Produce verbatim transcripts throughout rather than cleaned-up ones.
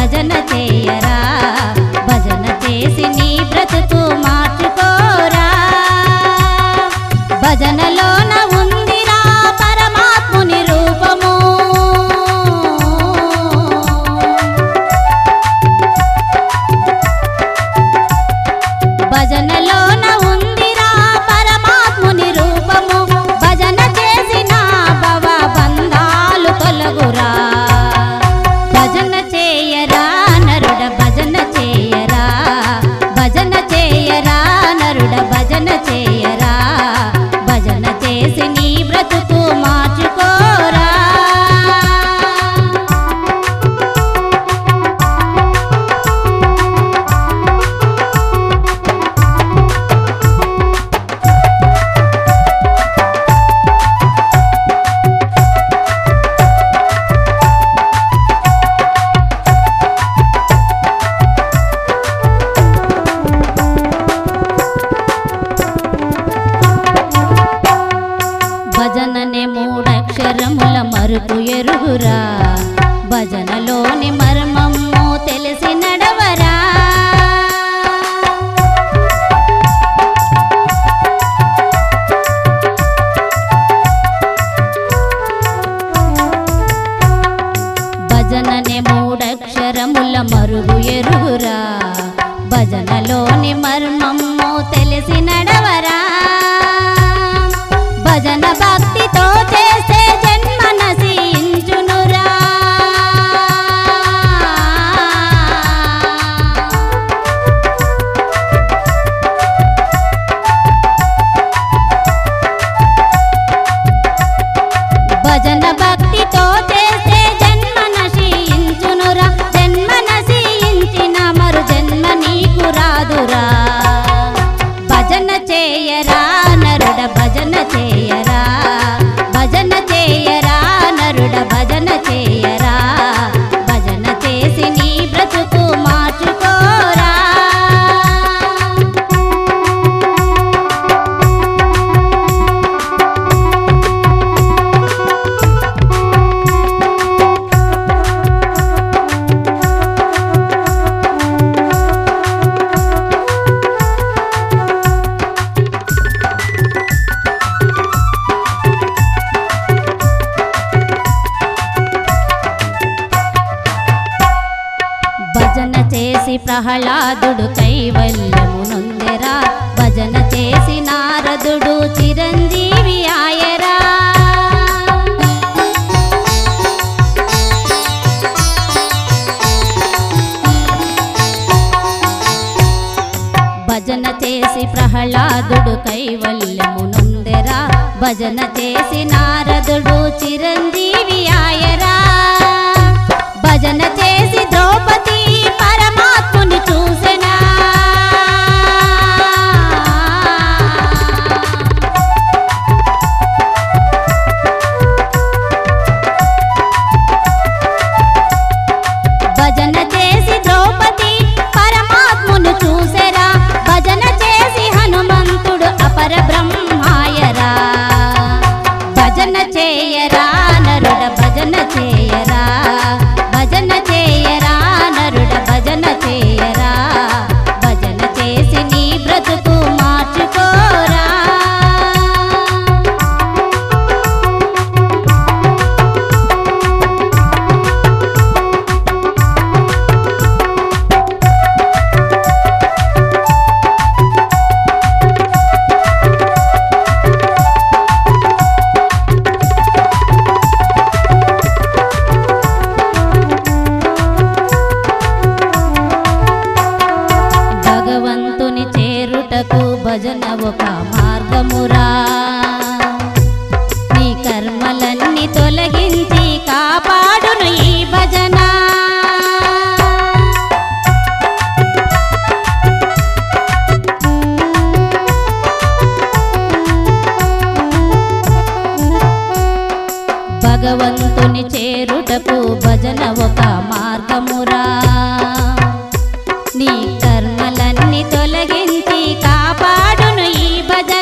భజన చేయరా భజన చేసి నీ బ్రతుకు మార్చుకోరా భజనలోన ఉందిరా పరమాత్ముని రూపము భజనలోన ఉందిరా పరమాత్ముని రూపము భజన చేసిన భవ బంధాలు తొలగురా భజన చేయరా నరుడ భజన చేయరా భజన చేయరా నరుడ భజన చేయరా భజన చేసి నీ బ్రతుకు మార్చుకోరా భజననే మూడక్షరముల మరుపు ఎరుగురా భజనలోని మర్మము తెలిసి నడవరా భజననే మూడక్షరముల మరుగు ఎరుగురా భజనలోని మర్మము తెలిసి నడవరా భజన భక్తితో చేస్తే జన్మ నశించునురా భజన భక్తితో చేస్తే జన్మ నశించునురా జన్మ నశించిన మరు జన్మ నీకు రాదురా భజన చేయరా నరుడ భజన చేయరా భజన చేయరా నరుడ భజన చేయరా భజన చేసి నీ బ్రతుకు మార్చుకోరా భజన చేసి ప్రహ్లాదుడు కైవల్యము నొందెరా భజన చేసి నారదుడు చిరంజీవి ఆయరా భజన చేసి ప్రహ్లాదుడు కైవల్యము నొందెరా భజన చేసి నారదుడు చిరంజీవి ఆయరా భజన చేసి ద్రౌపది పరమాత్ముని చూసెనా భజన చేసి ద్రౌపది పరమాత్మును చూసెరా భజన చేసి హనుమంతుడు అపర బ్రహ్మాయరా భజన చేయరా నరుడ భజన చేయరా భజన చేయరా నరుడ భజన చేయరా భజన చేసి నీ బ్రతుకు మార్చుకోరా భగవంతుని చేరుటకు భజన ఒక మార్గమురా నీ కర్మలన్నీ తొలగించి కాపాడును ఈ భజన భగవంతుని చేరుటకు భజన ఒక మార్గమురా నీ కర్మలన్నీ తొలగించి కాపాడును ఈ భజన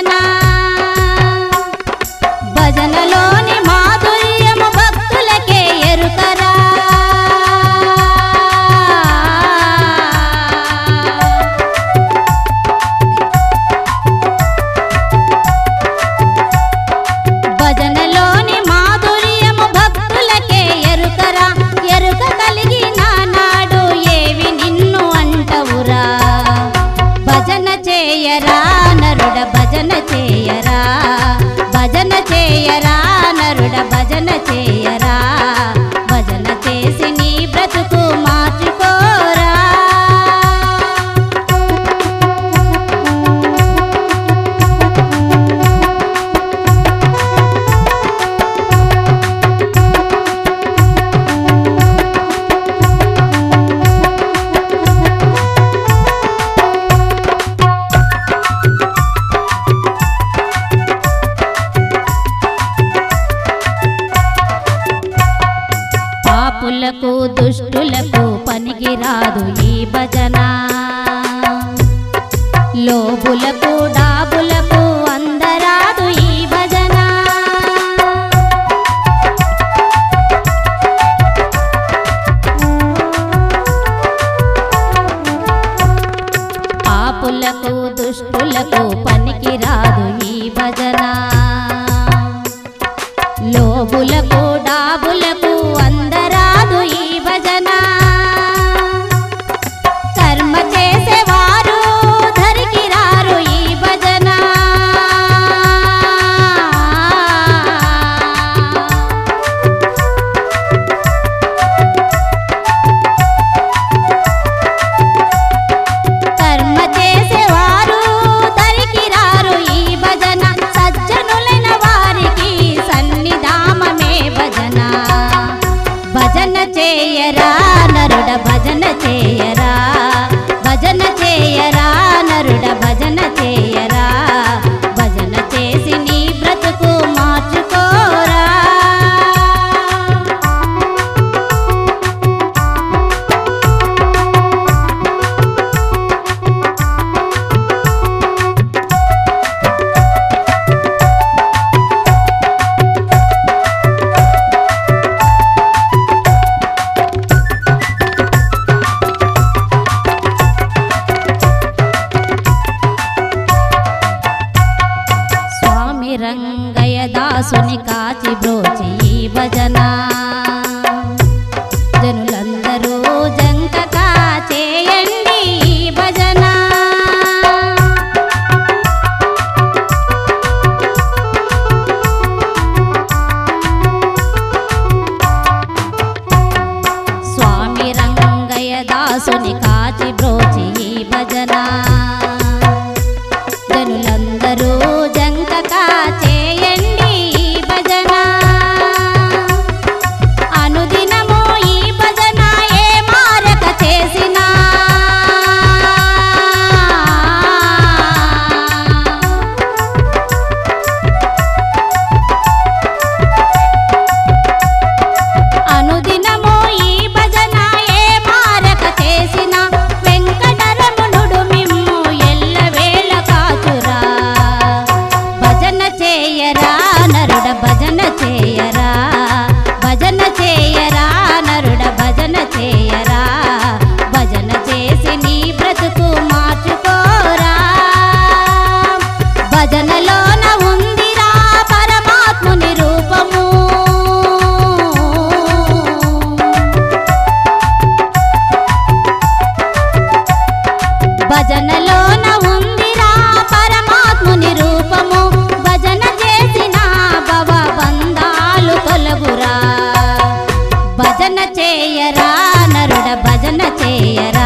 చేయరా భజన చేసి నీ బ్రతుకు మార్చుకోరా. పాపులకు దుష్టులకు పనికిరాదు ఈ భజన, లోబులకు డాబులకు అందరాదు ఈ భజన. పాపులకు దుష్టులకు పనికిరాదు ఈ భజన, లోబులకు డాబులకు అందరాదు ఈ భజన. కర్మ చేసేవారు ధరికి రారు ఈ భజన, కర్మ చేసేవారు ధరికి రారు ఈ భజన. సజ్జనులైన వారికి సన్నిధామమే భజన. భజన చేయరా నరుడ భజన చేయరా, భజన చేయరా నరుడ భజన చేయరా, భజన చేసి నీ బ్రతుకు మార్చుకోరా. స్వామి రంగయ్య దాసుని కాచి బ్రోచి ఈ భజన, జనులందరూ జంకగా చేయండి ఈ భజన. స్వామి రంగయ్య దాసుని కాచి బ్రోచి ఈ భజన, జనులందరూ జంకగా చేయండి ఈ భజన. అనుదినము ఈ భజన ఏ మారక చేసినా, అనుదినము ఈ భజన ఏ మారక చేసినా, వెంకటరమణుడు మిమ్ము ఎల్లవేళ కాచురా. భజన చేయరా నరుడ భజన చేయరా, భజన చేయరా నరుడ భజన చేయరా, భజన చేసి నీ బ్రతుకు మార్చుకోరా. భజనలోన ఉందిరా పరమాత్ముని రూపము, భజనలోన ఉందిరా పరమాత్ముని రూపము. భజన చేసిన భవ బంధాలు తొలగురా. భజన చేయరా నరుడ భజన చేయరా.